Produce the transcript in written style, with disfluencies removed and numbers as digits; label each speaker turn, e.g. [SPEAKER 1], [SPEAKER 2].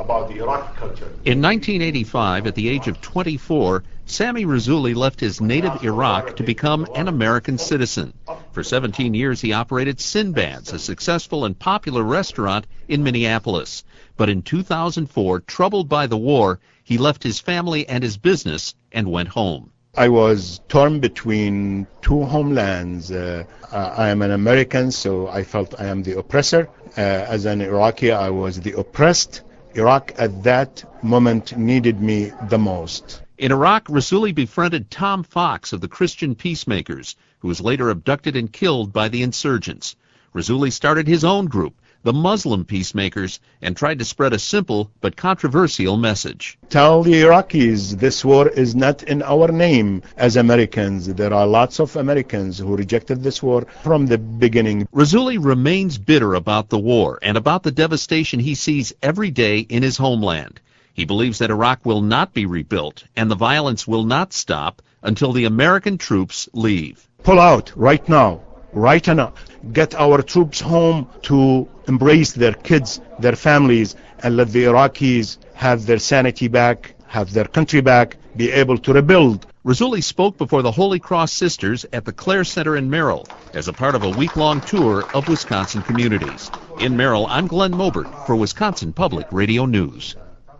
[SPEAKER 1] about the Iraqi culture.
[SPEAKER 2] In 1985, at the age of 24, Sami Razzouli left his native Iraq to become an American citizen. For 17 years, he operated Sinbad's, a successful and popular restaurant in Minneapolis. But in 2004, troubled by the war, he left his family and his business and went home.
[SPEAKER 1] I was torn between two homelands. I am an American, so I felt I am the oppressor. As an Iraqi, I was the oppressed. Iraq at that moment needed me the most.
[SPEAKER 2] In Iraq, Razzouli befriended Tom Fox of the Christian Peacemakers, who was later abducted and killed by the insurgents. Razzouli started his own group, the Muslim Peacemakers, and tried to spread a simple but controversial message.
[SPEAKER 1] Tell the Iraqis this war is not in our name as Americans. There are lots of Americans who rejected this war from the beginning.
[SPEAKER 2] Razzouli remains bitter about the war and about the devastation he sees every day in his homeland. He believes that Iraq will not be rebuilt and the violence will not stop until the American troops leave.
[SPEAKER 1] Pull out right now. Right now, get our troops home to embrace their kids, their families, and let the Iraqis have their sanity back, have their country back, be able to rebuild.
[SPEAKER 2] Razzouli spoke before the Holy Cross Sisters at the Clare Center in Merrill as a part of a week-long tour of Wisconsin communities. In Merrill, I'm Glenn Mobert for Wisconsin Public Radio News.